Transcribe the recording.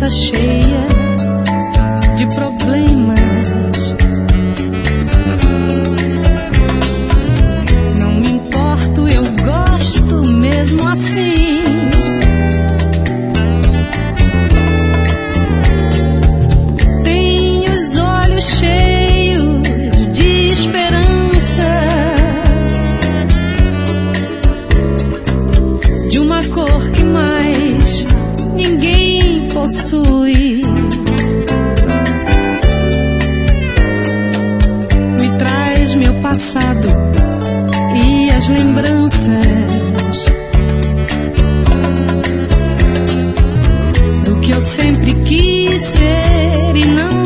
cabeça cheia de problemas. Não me importo, eu gosto mesmo assim. Tenho os olhos cheios de esperança, de uma cor que mais ninguém possui. Me traz meu passado e as lembranças do que eu sempre quis ser e não